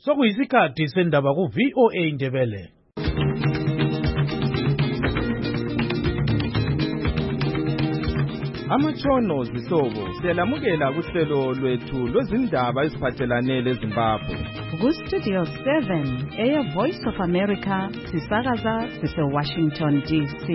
Sokuyisikhathi sendaba ku VOA Indebele. Amatshono zihlobo siyalamukela kuhlelo lwethu lwezindaba eziphathelane leZimbabwe. Ku Studio 7 eya Voice of America sisakaza sise Washington DC.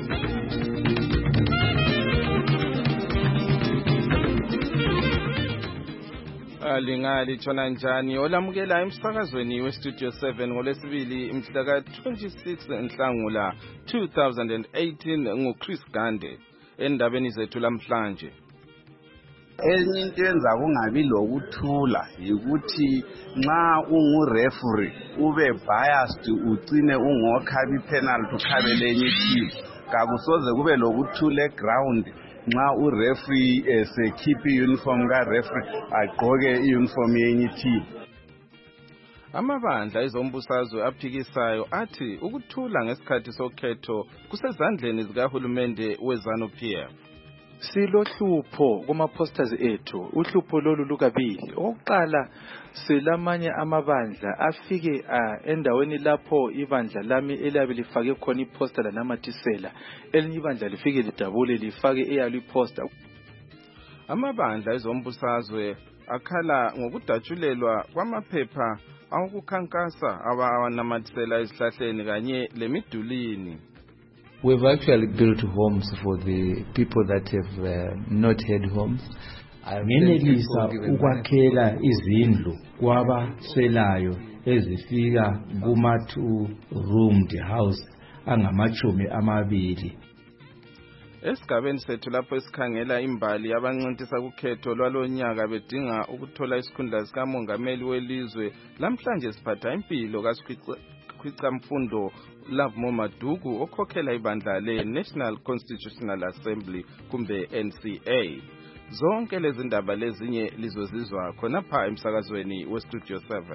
Lingali tshona njani olamukela emsakazweni we Studio 7 ngolesibili mhla ka 26 Nhlangula 2018 nguChris Gande. Endabeni zethu lamhlanje enye into yenza kungabi lokuthula ukuthi nxa ungureferee ube biased ugcine ungokhabi penalty ukhabele enye team kakusoze kube lokuthula eground nxa ureferee esekhipha uniform ka referee agqoke uniform yenye team. Amabandla ezombusazwe aphikisayo athi ukuthula ngesikhathi sokhetho kusezandleni zikahulumende weZANU-PF. Silohlupho kuma-posters ethu, uhlupho lolu lukabili. Okokuqala silamanye amabandla afike endaweni lapho ibandla lami eliyabe lifake khona iposter lanamathisela, elinye ibandla lifike lidabule lifake eyalo iposter. Amabandla ezombusazwe akhala ngokudatshulelwa kwamaphepha awukukhankasa abanamathisela ezihlahleni kanye lemidulini. We've actually built homes for the people that have not had homes. Ngenelisa ukwakhela izindlu kwabaswelayo ezifika kuma-2-roomed house angamachumi amabili. Esigabeni sethu lapho esikhangela imbali abancintisa kukhetho lwalonyaka bedinga ukuthola isikhundla sikamongameli welizwe, lamhlanje siphatha impilo kaSikhwicamfundo Lovemore Maduku okhokhela ibandla le-National Constitutional Assembly kumbe NCA. Zonke lezi ndaba lezinye lizozizwa khonapha emsakazweni weStudio 7.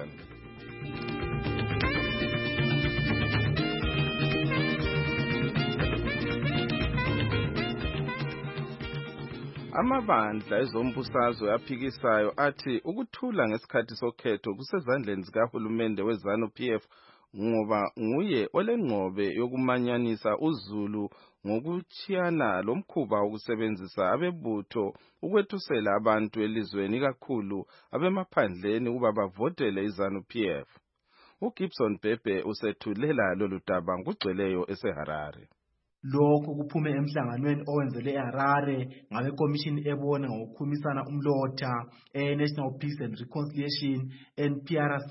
Amabandla ezombusazwe aphikisayo athi ukuthula ngesikhathi sokhetho kusezandleni zikahulumende weZANU-PF ngoba nguye olengqobe yokumanyanisa uZulu ngokuchiyana lomkhuba wokusebenzisa abebutho ukwethusela abantu elizweni kakhulu abemaphandleni ukuba bavotele iZANU-PF. uGibson Bhebhe usethulela lolu daba ngugcweleyo eseHarare. Lokho kuphume emhlanganweni owenzelwe eHarare ngabe commission ebona ngokukhumisana umlotha National Peace and Reconciliation NPRC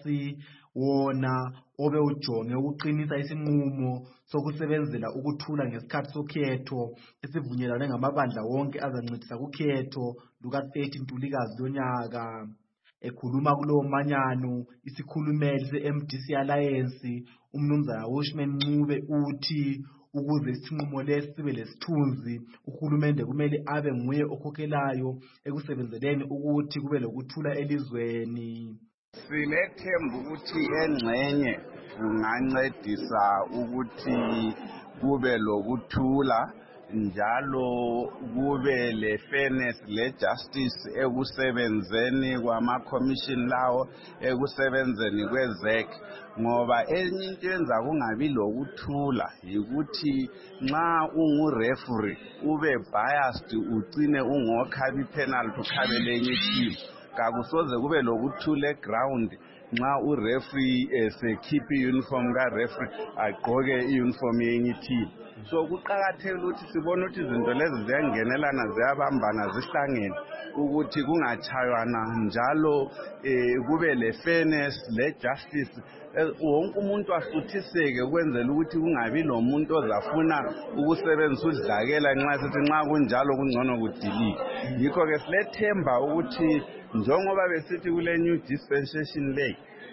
wona obe ujonge ukuqinisa isinqumo sokusebenzela ukuthula ngesikhathi sokhetho esivunyelane ngamabandla wonke azancedisa kukhetho luka-30 Ntulikazi lonyaka. Ekhuluma kulowo manyano isikhulumeli se-MDC Alliance umnumzana Wishman Ncube uthi ukuze isinqumo lesi sibe lesithunzi uhulumende kumele abe nguye okhokhelayo ekusebenzeleni ukuthi kube lokuthula elizweni. Silethemba ukuthi engxenye kungancedisa ukuthi kube lokuthula njalo kube le-fairness le-justice ekusebenzeni kwama-commission lawo ekusebenzeni kwe-ZEC ngoba enye into yenza kungabi lokuthula yikuthi nxa ungureferee ube biased ugcine ungokhabi penalty ukhabele enye team kakusoze kube lokuthula eground nxa ureferee esekhipha uniform ka referee agqoke uniform yenye team. So kuqakathekile ukuthi sibone ukuthi izinto lezi ziyangenelana ziyabambana zihlangene ukuthi kungachaywana njalo kube le-fairness le-justice wonke umuntu asuthiseke ukwenzela ukuthi kungabi nomuntu ozafuna ukusebenzisa udlakela nxa sithi nxa kunjalo kungcono kudilike. Yikho-ke silethemba ukuthi njengoba besithi kule new dispensation lay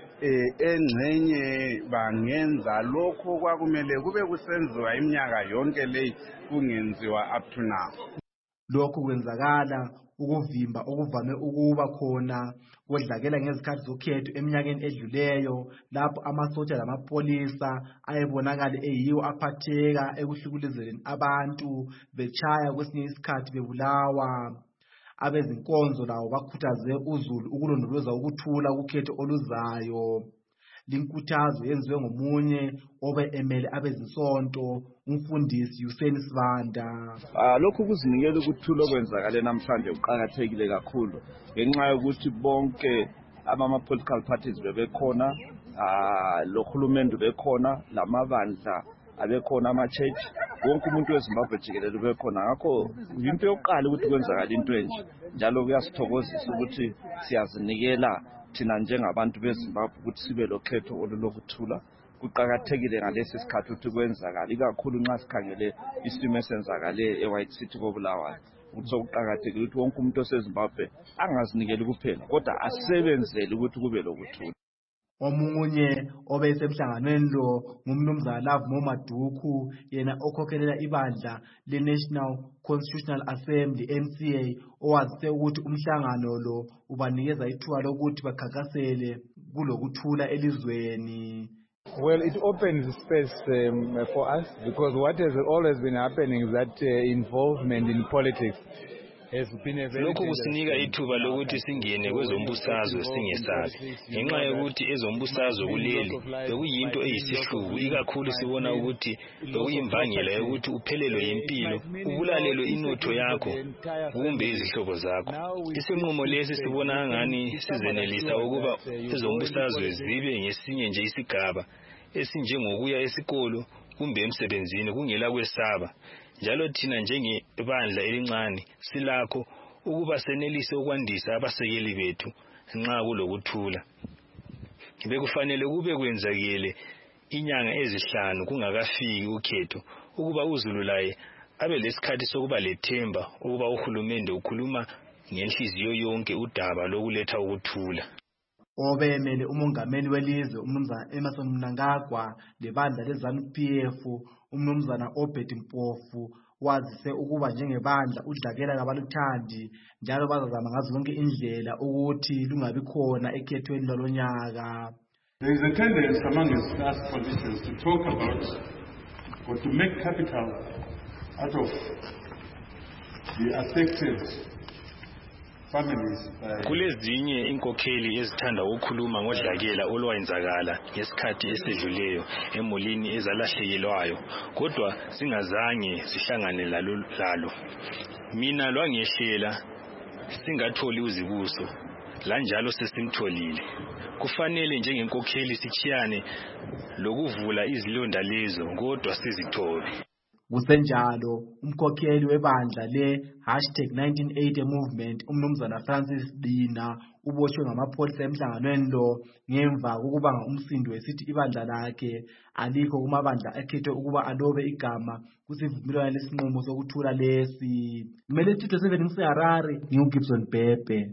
engxenye bangenza lokho kwakumele kube kusenziwa iminyaka yonke leyi kungenziwa up to now. Lokho kwenzakala ukuvimba okuvame ukuba khona kodlakela ngezikhathi zokhetho eminyakeni edluleyo lapho amasotsha lamapolisa ayebonakala eyiwo aphatheka ekuhlukuluzeni abantu bechaya kwesinye isikhathi bebulawa. Abezinkonzo lawo bakhuthaze uZulu ukulondoloza ukuthula kukhetho oluzayo. linkuthazo yenziwe ngomunye obe emele abezinsonto umfundisi Hussein Sibanda. Lokhu kuzinikela ukuthula okwenzakala namhlanje kuqhakathekile kakhulu ngenxa yokuthi bonke ama-political parties bebekhona, lo hulumende bekhona, lamabandla abekhona, ama-church, wonke umuntu weZimbabwe jikelele bekhona. Ngakho into yokuqala ukuthi kwenzakala into enje, njalo kuyasithokozisa ukuthi siyazinikela thina njengabantu beZimbabwe ukuthi sibe lokhetho olulokuthula. Kuqhakathekile ngalesi sikhathi ukuthi kwenzakala, ikakhulu nxa sikhangele isimo esenzakale eWhite City koBulawayo. Ukuthi sokuqhakathekile ukuthi wonke umuntu oseZimbabwe angazinikeli kuphela kodwa asebenzele ukuthi kube lokuthula. Omunye obesemhlanganweni lo ngumnumzana Love Momaduku, yena okhokhelela ibandla le-National Constitutional Assembly NCA, owazise ukuthi umhlangano lo ubanikeza ithuba lokuthi bakhankasele kulokuthula elizweni. Well, it opens space for us because what has always been happening is that involvement in politics has been a very... Lokhu kusinika ithuba lokuthi singene kwezombusazwe singesazi. Ngenxa yokuthi ezombusazwe kuleli bekuyinto eyisihluku, ikakhulu sibona ukuthi bekuyimbangela yokuthi uphelelwe impilo, ubulalelwe inotho yakho kumbe izihlobo zakho. Isinqumo lesi sibona angani sizenelisa ukuba ezombusazwe zibe ngesinye nje isigaba esinjengokuya esikolo kumbe emsebenzini kungela kwesaba. Njalo thina njengebandla elincane silakho ukuba senelise ukwandisa abasekeli bethu nxa kulokuthula. Bekufanele kube kwenzakele inyanga ezihlanu kungakafiki ukhetho ukuba uZulu laye abe lesikhathi sokuba lethemba ukuba uhulumende ukhuluma ngenhliziyo yonke udaba lokuletha ukuthula. Obemele umongameli welizwe umnumzana Emmerson Mnangagwa lebandla leZANU-PF umnumzana Obed Mpofu wazise ukuba njengebandla udlakela kabaluthandi njalo bazazama ngazo zonke indlela ukuthi lungabi khona ekhethweni lalonyaka. There is a tendency among us politicians to talk about or to make capital out of the affected families. Kulezinye inkokheli ezithanda ukukhuluma ngodlakela olwayenzakala ngesikhathi esedluleyo emulini ezalahlekelwayo, kodwa singazange sihlangane lalo. Mina lwangehlela singatholi uzibuso, lanjalo sesimtholile. Kufanele njengenkokheli sichiyane lokuvula izilonda lezo kodwa sizithobe. Kusenjalo umkhokheli webandla le#1980 movement umnumzana Francis Dina uboshwe ngamapholisa emhlanganweni lo ngemva kokubanga umsindo wesithi ibandla lakhe alikho kumabandla akhethwe ukuba alobe igama kusivumelwano lesinqumo sokuthula lesi. Kumele Studio 7 ngiseHarare, nginguGibson Bhebhe.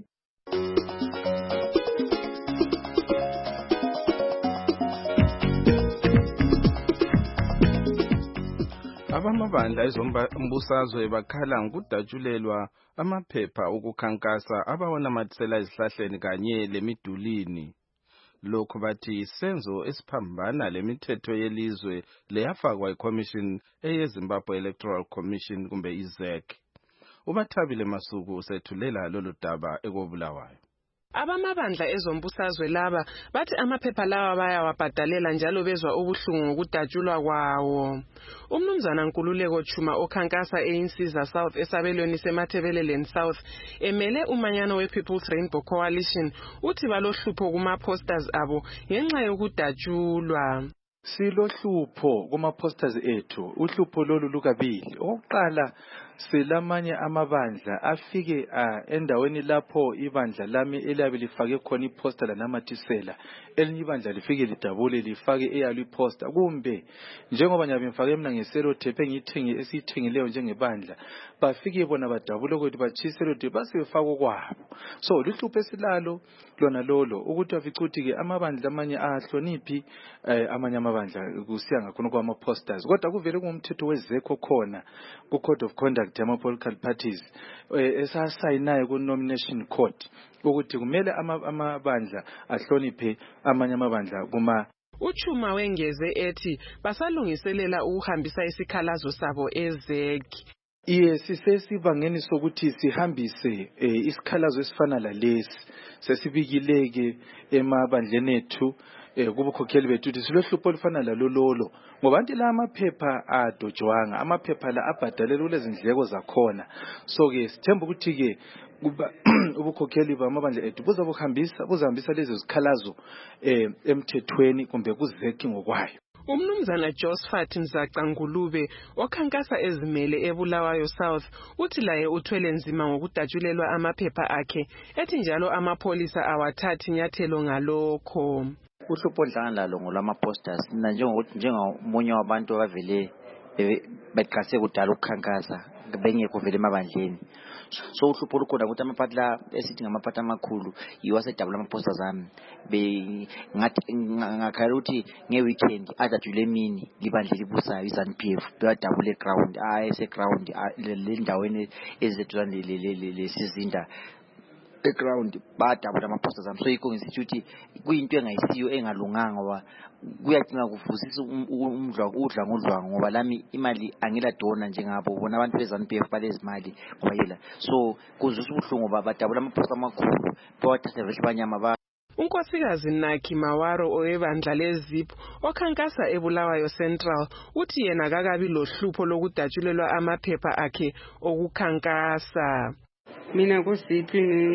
Abamabandla ezombusazwe bakhala ngokudatshulelwa amaphepha okukhankasa abawonamathisela ezihlahleni kanye lemidulini. Lokhu bathi isenzo esiphambana lemithetho yelizwe leyafakwa iCommission eyeZimbabwe Electoral Commission kumbe iZEC. Ubathabile Masuku usethulela lolu daba ekoBulawayo. Abamabandla ezombusazwe laba bathi amaphepha lawa bayawabhadalela njalo bezwa ubuhlungu ngokudatshulwa kwawo. Umnumzana Nkululeko Chuma okhankasa eInsiza South esabelweni seMathebeleleni South emele umanyano wePeople's Rainbow Coalition uthi balohlupho kuma-posters abo ngenxa yokudatshulwa. Silohlupho kuma-posters ethu, uhlupho lolu lukabili. Okokuqala selamanye amabandla afike endaweni lapho ibandla lami eliyabe lifake khona iposter lanamathisela, elinye ibandla lifike lidabule lifake eyalo iposter, kumbe njengoba nyabe mfake mina ngeselo tape esiyithengileyo njengebandla, bafike bona badabule ukuthi bachiselo tape basebefaka kwabo. So luhlupho esilalo lona lolo ukuthi afica ukuthi ke amabandla amanye ahloniphi amanye amabandla kusiya ngakhona kwama-posters, kodwa kuvele kungumthetho wezekho khona ku Code of Conduct yama-political parties esasayinayo ku-nomination court ukuthi kumele amabandla ahloniphe amanye amabandla kuma. Uchuma wengeze ethi basalungiselela ukuhambisa isikhalazo sabo eZEC. Yes, sisesibangeni sokuthi sihambise isikhalazo esifana lalesi sesibikileke emabandleni ethu kubukhokheli bethu ukuthi silohlupho olufana lalololo ngoba anti la amaphepha adojwanga amaphepha la abhadalelwe kulezi ndleko zakhona. So ke sithemba ukuthi ke kuba ubukhokheli bamabandla ethu buzahambisa lezi zikhalazo emthethweni kumbe kuzeki ngokwayo. Umnumzana Josephat Mzaca Ngulube okhankasa ezimele eBulawayo South uthi laye uthwele nzima ngokudatshulelwa amaphepha akhe ethi njalo amapholisa awathathi nyathelo ngalokho. Uhlupho odlanga lalo ngolama-posters njengomunye wabantu abavele beqase kudala ukukhankasa bengekho vele emabandleni. So uhlupho olukhona ukuthi amaphathi la esithi ngamaphathi amakhulu yiwo asedabula ama-posters ami ngakhala ukuthi nge-weekend adajule emini libandle libusayo i-ZANU-PF bewadabule eground eseground lendaweni eziseduzane lesizinda eground badabula ama-posters ami. So yikho ngisithi ukuthi kuyinto engayisiyo engalunganga ngoba kuyadinga kuvusisa udlangodlwango ngoba lami imali angiladona njengabo bona abantu be-ZANU-PF balezimali ngoba yela. So kuzwisa ubuhlungu ngoba badabula ama-posters amakhulu bawadatha vele banyama unkosikazi Naki Mawaro owebandla leZIP okhankasa eBulawayo Central uthi yena kakabi lohlupho lokudatshulelwa amaphepha akhe okukhankasa. Mina kuZIP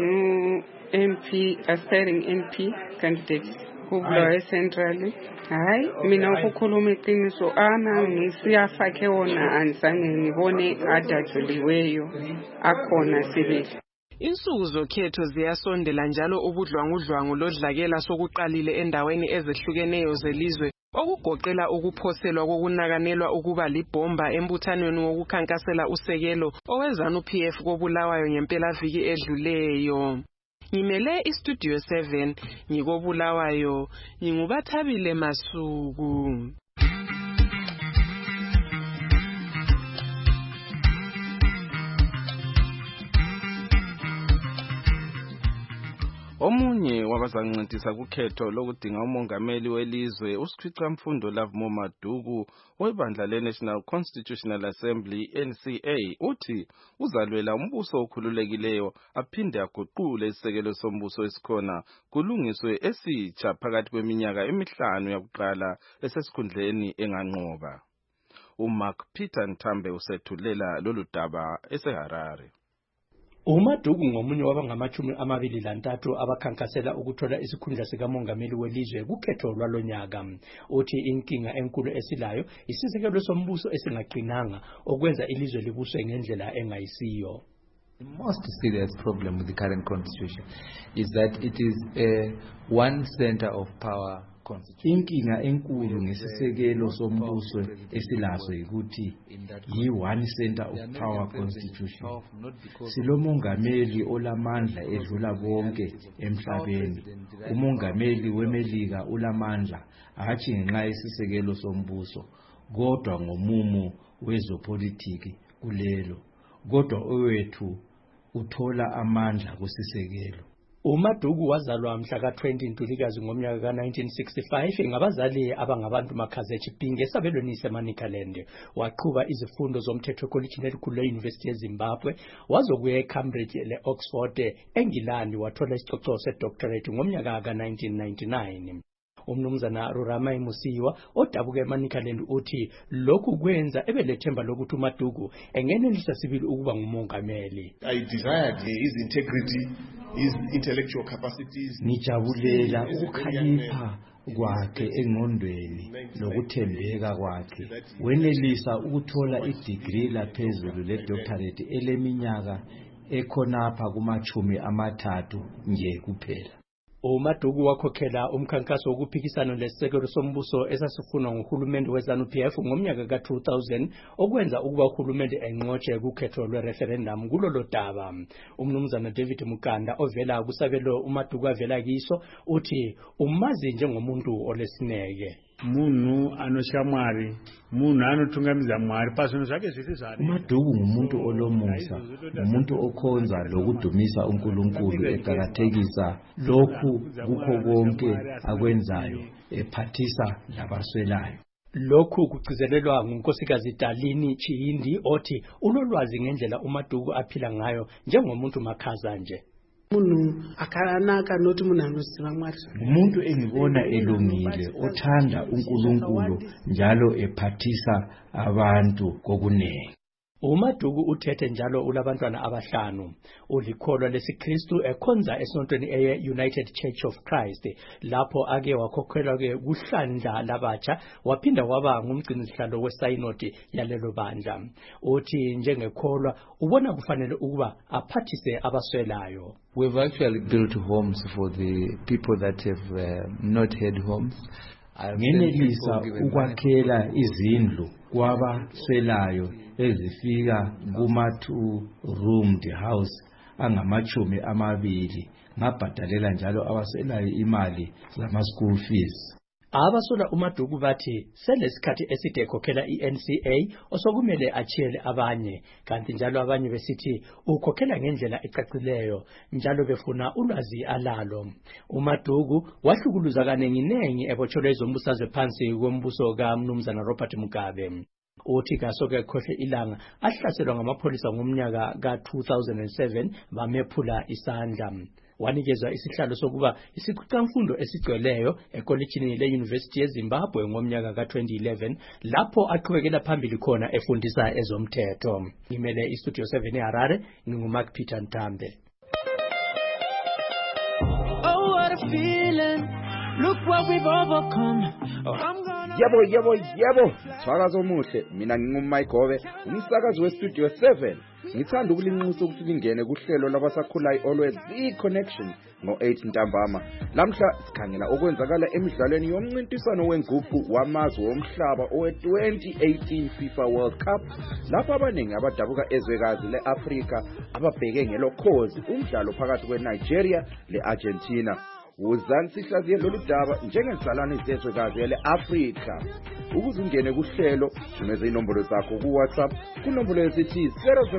MP aspiring MP candidate kuBulawayo Central. Hayi mina ukukhuluma iqiniso ngisiyafake wona anizange ngibone adajuliweyo akhona sibili. Insuku zokhetho ziyasondela njalo ubudlwangudlwangu lodlakela sokuqalile endaweni ezehlukeneyo zelizwe okugoqela ukuphoselwa kokunakanelwa ukuba libhomba embuthanweni wokukhankasela usekelo oweZANU-PF koBulawayo ngempelaviki edluleyo. Ngimele iStudio 7 ngikoBulawayo nginguBathabile Masuku. Omunye wabazancedisa kukhetho lokudinga umongameli welizwe uSikhwicamfundo Lovemore Maduku webandla leNational Constitutional Assembly NCA uthi uzalwela umbuso okhululekileyo aphinde aguqule isisekelo sombuso esikhona kulungiswe esitsha phakathi kweminyaka emihlanu yakuqala esesikhundleni enganqoba. uMark Peter Ntambe usethulela lolu daba eseHarare. uMaduku ngomunye wabangama-23 abakhankasela ukuthola isikhundla sikamongameli welizwe kukhetho lwalonyaka. Uthi inkinga enkulu esilayo isisekelo sombuso esingaqinanga okwenza ilizwe libuswe ngendlela engayisiyo. The most serious problem with the current constitution is that it is a one center of power constitution. Inkinga enkulu ngesisekelo sombuso esilaso ukuthi yi-one center of power constitution. Silomongameli olamandla edlula bonke emhlabeni. Umongameli weMelika ulamandla hathi ngenxa yesisekelo sombuso kodwa ngomumo wezopolitiki kulelo. Kodwa owethu uthola amandla kusisekelo. uMaduku wazalwa mhla ka-20 Ntulikazi ngomnyaka ka-1965 ngabazali abangabantu Makhaze Chipinge esabelweni seManicaland. Waqhuba izifundo zomthetho ekolitshini elikhulu le-University yeZimbabwe wazokuya eCambridge le-Oxford eNgilandi wathola isicoco se-doctorate ngomnyaka ka-1999. Umnumzana Ruramai Musiwa odabuka eManicaland uthi lokhu kwenza ebelethemba lokuthi uMaduku engenelisa sibili ukuba ngumongameli. I desired his integrity, his intellectual capacities. Nijabulela ukukhalipha kwakhe engqondweni lokuthembeka kwakhe. Wenelisa ukuthola idegree laphezulu le-doctorate eleminyaka ekhonapha kuma-30 nje kuphela. uMaduku wakhokhela umkhankaso wokuphikisana lesisekelo sombuso esasifunwa nguhulumende weZANU-PF ngomnyaka ka-2000 okwenza ukuba uhulumende enqotshe kukhetho lwe-referendum kulolo daba. Umnumzana David Mukanda ovela kusabelo uMaduku avela kiso uthi umazi njengomuntu olesineke. Munhu anoshamwari, munhu anotungamidza Mwari pazvinhu zvake zvese zvari. uMaduku ngumuntu olomusa, umuntu okhonza lokudumisa uNkulunkulu eqakathekisa lokhu kukho konke akwenzayo ephathisa labaswelayo. Lokhu kugcizelelwa ngunkosikazi Dalini Chihindi othi unolwazi ngendlela uMaduku aphila ngayo njengomuntu makhaza nje. Umuntu engibona elungile othanda uNkulunkulu njalo ephathisa abantu kokunene. uMaduku uthethe njalo ulabantwana abahlanu. Ulikholwa lesiKristu ekhonza esontweni United Church of Christ lapho ake wakhokhelwa ke kuhlandla labatsha waphinda waba ngumgcinisihlalo wesayinodi yalelo bandla. Uthi njengekholwa ubona kufanele ukuba aphathise abaswelayo. We've actually built homes for the people that have not had homes. Ngenelisa ukwakhela izindlu kwabaswelayo ezifika kuma-2-roomed house angamachumi amabili ngabhadalela njalo abaswelayo imali zama-school fees. Abasola uMaduku bathi selesikhathi eside ekhokhela iNCA osokumele achiyele abanye kanti njalo abanye besithi ukhokhela ngendlela ecacileyo njalo befuna ulwazi alalo. uMaduku wahlukuluza kanenginengi ebotshelwe izombusazwe phansi kombuso kaMnumzana Robert Mugabe. Uthi kasoke ekhohle ilanga ahlaselwa ngamapholisa ngomnyaka ka-2007 bamephula isandla. Wanikezwa isihlalo sokuba isiqhuthamfundo esigcweleyo ekolejini le-University yeZimbabwe ngomnyaka ka-2011 lapho aqhubekela phambili khona efundisa ezomthetho. Ngimele iStudio 7 eHarare, nginguMark Peter Ntambe. Oh, what a feeling. Look what we've overcome. Yebo. Swakazo muhle. Mina ngingumMayigobe, umsakazi weStudio 7. Ngithanda ukulinxusa ukuthi lingene kuhlelo labasakhulayo Always The Connection ngo-8 ntambama. Lamhla sikhangela okwenzakala emidlalweni yomncintiswano wenguqu wamazwe womhlaba owe-2018 FIFA World Cup lapho abaningi abadabuka ezwekazi le-Afrika ababheke ngelokhozi umdlalo phakathi kweNigeria le-Argentina. Wozani sihlaziye lolu daba njengezisalane zezwekazi ele-Afrika. Ukuze ungene kuhlelo, thumeza inombolo zakho ku-WhatsApp kunombolo esithi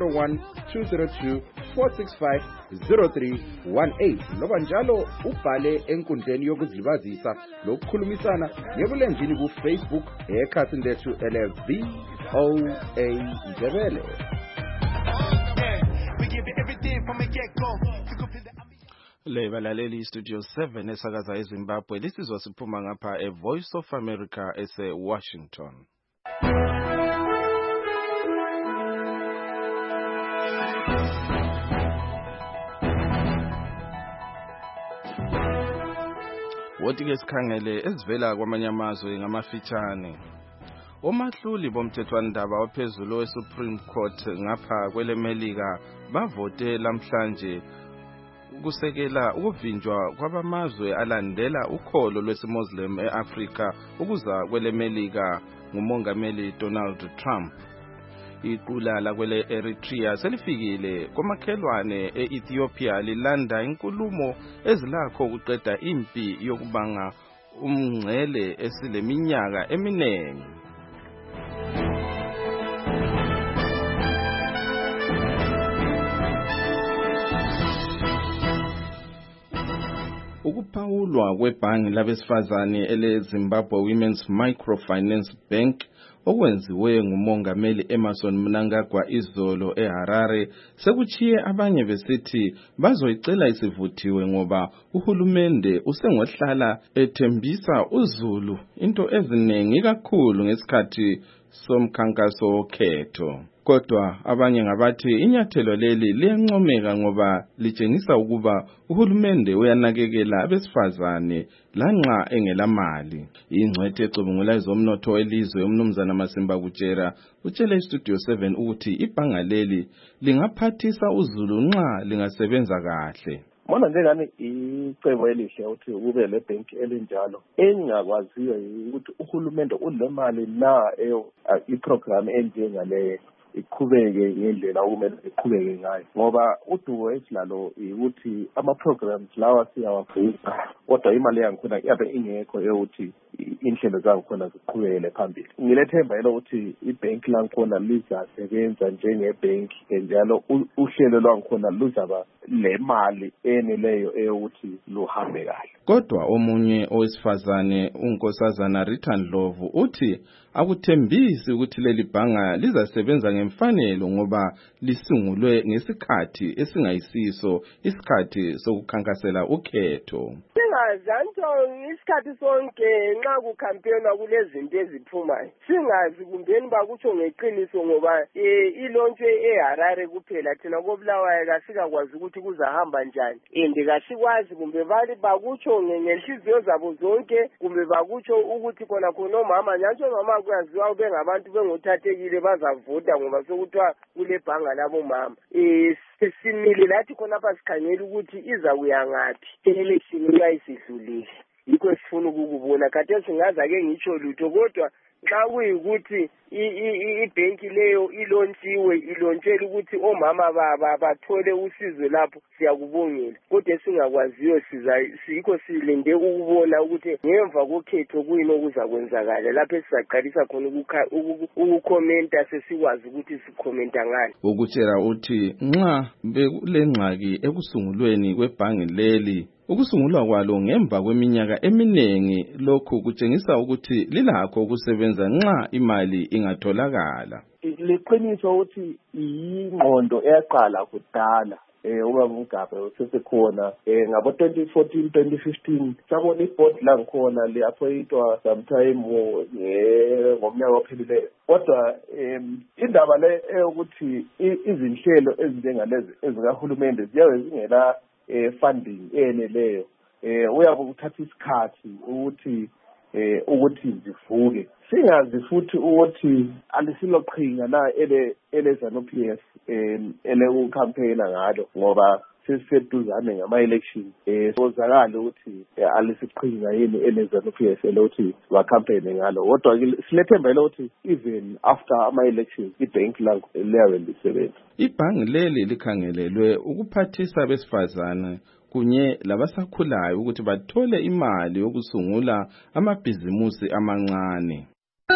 001-202-465-0318 noma njalo ubhale enkundleni yokuzilibazisa lokukhulumisana ngebulenjini ku-Facebook ekhasini lethu ele-VOA Ndebele. Le balaleli Studio 7 esakaza eZimbabwe lisizwa siphuma ngapha eVoice of America ese-Washington. Wothi-ke sikhangele ezivela kwamanye amazwe ngamafitshane. Omahluli bomthethwandaba waphezulu weSupreme Court ngapha kweleMelika bavote lamhlanje ukusekela ukuvinjwa kwabamazwe alandela ukholo lwesimuslim eAfrika ukuza kweleMelika ngumongameli Donald Trump. Iqula la kwele Eritrea selifikile komakhelwane eEthiopia lilanda inkulumo ezilakho ukuqeda impi yokubanga umngcele esileminyaka eminengi. Ukuphawulwa kwebhangi labesifazane ele-Zimbabwe Women's Microfinance Bank okwenziwe ngumongameli Emmerson Mnangagwa izolo eHarare sekuchiye abanye besithi bazoyicela isivuthiwe ngoba uhulumende usengohlala ethembisa uzulu into eziningi kakhulu ngesikhathi somkhankaso wokhetho. Kodwa abanye ngabathi inyathelo leli liyancomeka ngoba litshengisa ukuba uhulumende uyanakekela abesifazane lanxa engelamali. Ingcwethe ecubungula ezomnotho welizwe uMnumzana Masimba Kutshera utshele iStudio 7 ukuthi ibhanga leli lingaphathisa uzulu nxa lingasebenza kahle. Mona njengani icebo elihle ukuthi kube le bank elinjalo engakwaziyo ukuthi uhulumende unemali na iprogram enjengale iqhubeke ngendlela okumele iqhubeke ngayo ngoba udumo esilalo ukuthi ama programs lawa siyawafunda kodwa imali yangikhona yabe ingekho ukuthi inhlelo zangikhona ziqhubekele phambili. Ngilethemba lokuthi ibhenki langikhona lizasebenza njengebhenki njalo uhlelo lwangikhona luzaba le mali eneleyo eyokuthi luhambe kahle. Kodwa omunye owesifazane unkosazana Rita Ndlovu uthi akuthembisi ukuthi leli bhanga lizasebenza ngemfanelo ngoba lisungulwe ngesikhathi esingayisiso isikhathi sokukhankasela ukhetho. Singazi isikhathi sonke nxa kukhampenwa kulezinto eziphumayo. Singazi kumbeni bakutsho ngeqiniso ngoba ilontshe eHarare kuphela thina koBulawayo kasikakwazi ukuthi kuzahamba njani. Kasikwazi kumbe bakutsho ngenhliziyo zabo zonke kumbe bakutsho ukuthi khona omama nyantsho mama kuyaziwa bengabantu bengothathekile bazavota ngoba sokuthiwa kule bhanga labo mama. Simile lathi khonapha sikhangela ukuthi iza kuya ngaphi election nxa isidlulile. Yikho sifuna ukukubona kade singaza ke ngitsho lutho kodwa xa kuyikuthi ibhenki leyo ilontshela ukuthi omama bathole usizo lapho siyakubongela kodwa singakwaziyo sikho silinde ukubona ukuthi ngemva kokhetho kuyini okuzakwenzakala lapho esizaqalisa khona ukukhomenta sesikwazi ukuthi sikhomenta ngani. Ukutshela uthi nxa bekulengxaki ekusungulweni kwebhangi leli ukusungulwa kwalo ngemva kweminyaka eminengi lokhu kutshengisa ukuthi lilakho ukusebenza nxa imali ingatholakala. Liqiniso ukuthi ingqondo eyaqala kudala ubaba uMgabha usesekhona ngabo 2014 2015 sabona iboard langikhona liappointwa sometime ngomnyaka ophelileyo kodwa indaba le ukuthi izinhlelo ezinjengalezi ezikahulumende ziyabe zingela funding eneleyo uyabe uthatha isikhathi ukuthi zivuke. Singazi futhi ukuthi alisiloqhinga la eleZANU-PF elekucampaigna ngalo ngoba seseduzane ngama-election sozakala ukuthi alisiqhinga yini eleZANU-PF elokuthi bacampaign ngalo kodwa silethemba lokuthi even after ama-elections ibhenki lakho liyabe lisebenza. Ibhangi leli likhangelelwe ukuphathisa besifazane kunye labasakhulayo ukuthi bathole imali yokusungula amabhizimusi amancane.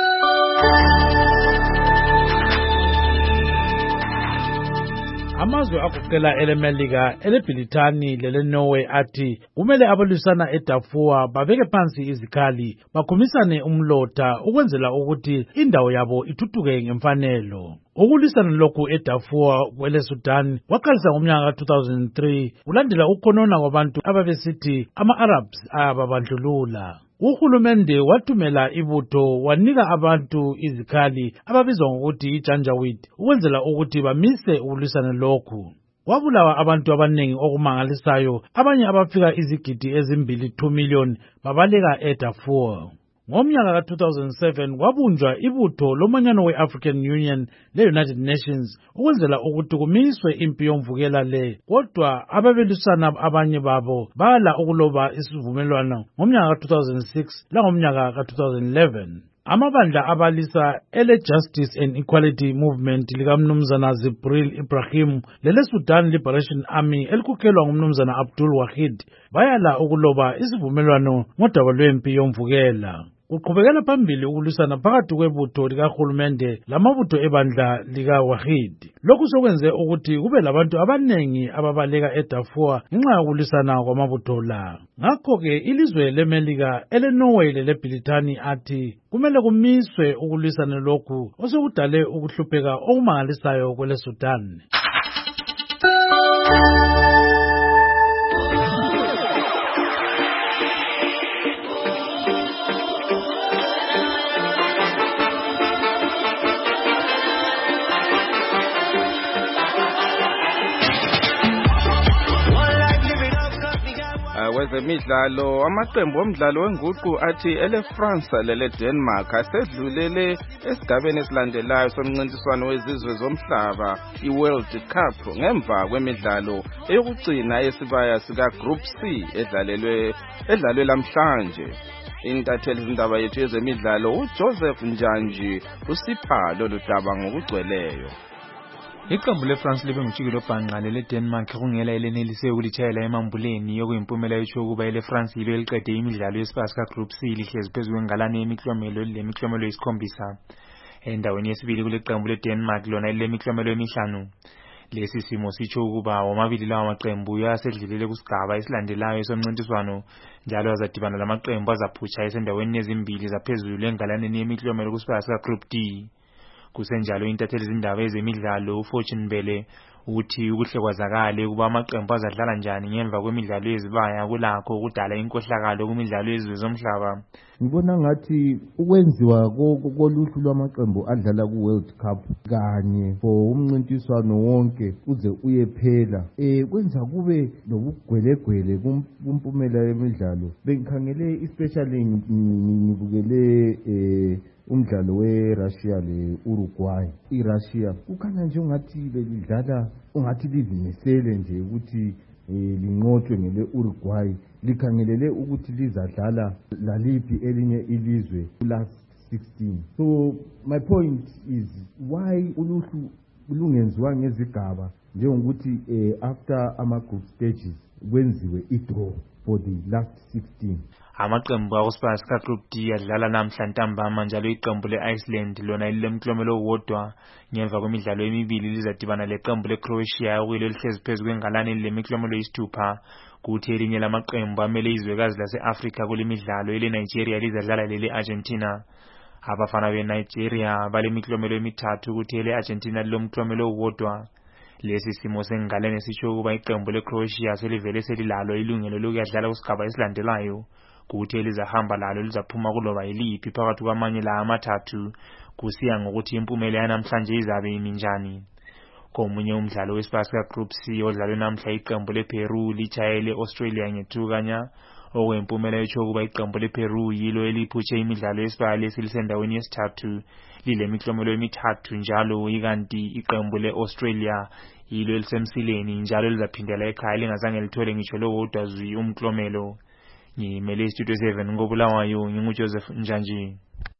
Amazwe agoqela eleMelika, eleBrithani leleNorway athi kumele abalwisana eDarfur babeke phansi izikhali bakhumisane umlotha ukwenzela ukuthi indawo yabo ithuthuke ngemfanelo. Ukulwisana lokhu eDarfur kweleSudan waqalisa ngomnyaka ka-2003 kulandela ukukhonona kwabantu ababesithi ama-Arabs ayababandlulula. Uhulumende wathumela ibutho wanika abantu izikhali ababizwa ngokuthi iJanjaweed ukwenzela ukuthi bamise ukulwisana lokhu. Kwabulawa abantu abanengi okumangalisayo, abanye abafika izigidi ezimbili 2 million babaleka eDarfur. Ngomnyaka ka-2007 kwabunjwa ibutho lomanyano we-African Union le-United Nations ukwenzela ukuthi kumiswe impi yomvukela le, kodwa ababelusana abanye babo bala ukuloba isivumelwano ngomnyaka ka-2006 langomnyaka ka-2011. Amabandla abalisa ele-Justice and Equality Movement likamnumzana Zibril Ibrahim lele-Sudan Liberation Army elikhokhelwa ngumnumzana Abdul Wahid bayala ukuloba isivumelwano ngodaba lwempi yomvukela. Uqhubekela phambili ukulwisana phakathi kwebutho likahulumende lamabutho ebandla likaWahid. Lokhu sokwenze ukuthi kube labantu abanengi ababaleka eDarfur ngenxa yokulwisana kwamabutho la. Ngakho-ke ilizwe leMelika, eleNorway leleBrithani athi kumele kumiswe ukulwisana lokhu osekudale ukuhlupheka okumangalisayo kweleSudan. Kwezemidlalo amaqembu omdlalo wenguqu athi eleFrance leleDenmark asedlulele esigabeni esilandelayo somncintiswano wezizwe zomhlaba iWorld Cup ngemva kwemidlalo eyokugcina yesibaya sikaGroup C edlalwe lamhlanje. Intatheli zindaba yethu yezemidlalo uJoseph Njanji usipha lolu daba ngokugcweleyo. Iqembu leFrance libe ngujikelo obhanqale leDenmark kungela elenelise ukulitshayela emambuleni yokuyimpumela etsho ukuba eleFrance yilo eliqede imidlalo yesibasa kaGroup C lihlezi phezu kwengalane yemiklomelo lemiklomelo eyisikhombisa. Endaweni yesibili kuleqembu leDenmark lona elilemiklomelo emihlanu. Lesi simo sitsho ukuba womabili lawa maqembu yasedlulele kusigaba esilandelayo somncintiswano njalo azadibana lamaqembu azaphutsha esendaweni ezimbili zaphezulu engalaneni yemiklomelo kusibasa kaGroup D. Kusenjalo intatheli izindaba ezemidlalo uFortune Mbele uthi ukuhle kwazakale ukuba amaqembu azadlala njani ngemva kwemidlalo yezibaya kulakho ukudala inkohlakalo kumidlalo yezizwe zomhlaba. Ngibona ngathi ukwenziwa koluhlu lwamaqembu adlala ku-World Cup kanye for umncintiswano wonke uze uyephela kwenza kube lobugwelegwele kumpumela yemidlalo. Bengikhangele especially ngibukele umdlalo weRussia leUruguay. iRussia kukhanya nje ungathi belidlala ungathi lizimisele nje ukuthi linqotshwe ngeleUruguay, likhangelele ukuthi lizadlala laliphi elinye ilizwe last 16. So my point is why uluhlu lungenziwa ngezigaba njengokuthi after ama-group stages kwenziwe i-draw for the last 16. Amaqembu akusibasa kaGroup D adlala namhla ntambama njalo iqembu le-Iceland lona elilemklomelo owodwa ngemva kwemidlalo emibili lizadibana leqembu leCroatia okuyilo lihlezi phezu kwengalane lemiklomelo eyisithupha. Kuthi elinye lamaqembu amele izwekazi lase-Afrika kule midlalo eleNigeria lizadlala lele-Argentina. Abafana beNigeria balemiklomelo emithathu kuthi ele-Argentina lilomklomelo owodwa. Lesi simo sengalane sitsho ukuba iqembu leCroatia selivele selilalo ilungelo lokuyadlala kusigaba esilandelayo. Kuthi elizahamba lalo lizaphuma kuloba yiliphi phakathi kwamanye la amathathu kusiya ngokuthi impumela yanamhlanje izabe iminjani. Komunye umdlalo wesibasa kaGroup C odlalwe namhla iqembu lePeru litshayele Australia ngethukanya okwempumela etsho ukuba iqembu lePeru yilo eliphutshe imidlalo yesibaya lesilisendaweni yesithathu lilemiklomelo emithathu njalo ikanti iqembu leAustralia yilo elisemsileni njalo lizaphindela ekhaya lingazange lithole ngitsho lowodwa zwi umklomelo. Ngimele Studio 7 ngobulawayo nginguJoseph Njanji.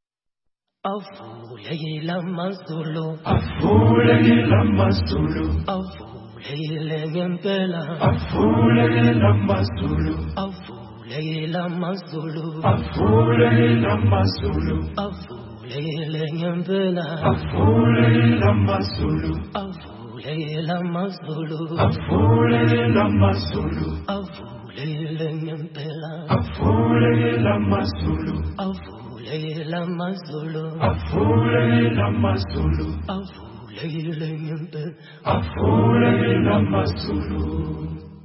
Avulekile amazulu, avulekile amazulu, avulekile ngempela, avulekile amazulu, avulekile amazulu, avulekile amazulu, avulekile ngempela, avulekile amazulu, avulekile amazulu, avulekile amazulu, avulekile ngempela, avulekile amazulu, avulekile amazulu, avulekile amazulu, avulekile ngempela, avulekile amazulu.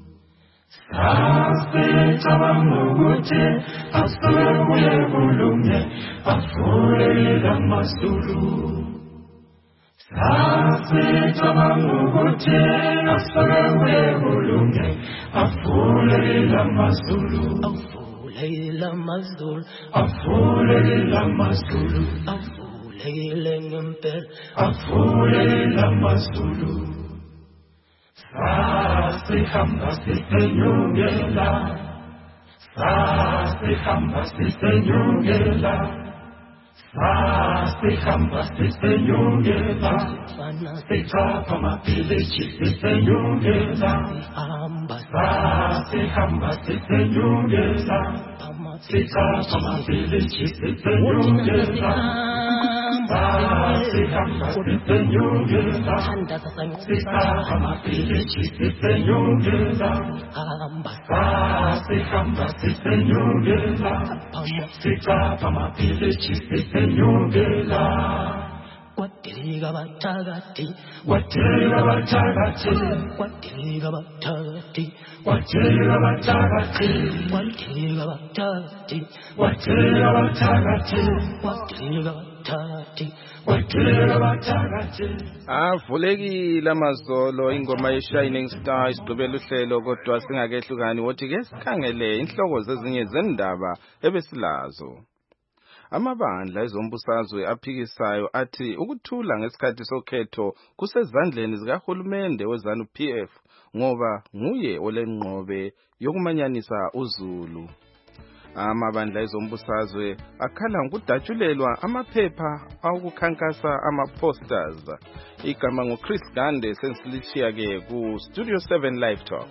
Sasicabanga ukuthi asekuye kulunge, avulekile amazulu. Sasicabanga ukuthi asekuye kulunge, avulekile amazulu. Avulekile amazulu, avulekile amazulu, avulekile ngempela, avulekile amazulu. Sasihamba sisenyukela, sasihamba sisenyukela, sasihamba sisenyukela, sichapha amabhiliji sisenyukela, sasihamba sisenyukela, sichapha amabhiliji sisenyukela, sasihamba sisenyukela, sichapha amabhiliji sisenyukela, sasihamba sisenyukela, sichapha amabhiliji sisenyukela. Kwadeleka bathakathi, kwadeleka bathakathi, kwadeleka bathakathi, kwadeleka bathakathi, kwadeleka bathakathi, kwadeleka bathakathi, kwadeleka bathakathi, kwadeleka bathakathi. Avulekile amazolo ingoma yeShining Star isigqibela uhlelo kodwa singakehlukani wothi ke sikhangele inhloko zezinye zendaba ebesilazo. Amabandla ezombusazwe aphikisayo athi ukuthula ngesikhathi sokhetho kusezandleni zikahulumende weZANU-PF ngoba nguye olengqobe yokumanyanisa uZulu. Amabandla ezombusazwe akhala ngokudatshulelwa amaphepha awukukhankasa ama-posters. Igama nguChris Gande sensilishiya ke ku Studio 7 Live Talk.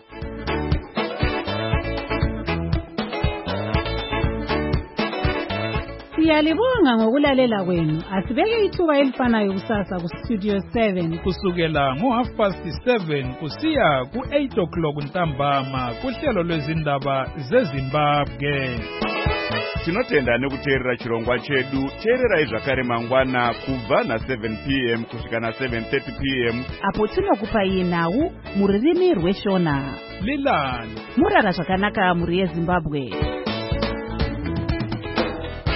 Siyalibonga ngokulalela kwenu. Asibeke ithuba elifanayo kusasa ku Studio 7 kusukela ngo7:30 kusiya ku8 ntambama kuhlelo lwezindaba zeZimbabwe. Tinotenda nekuteerera chirongwa chedu. Teererai zvakare mangwana kubva na7 p.m. kusvika na7:30 p.m. apo tinokupai nhau muririmi rweshona. Lilani murara zvakanaka muri yeZimbabwe.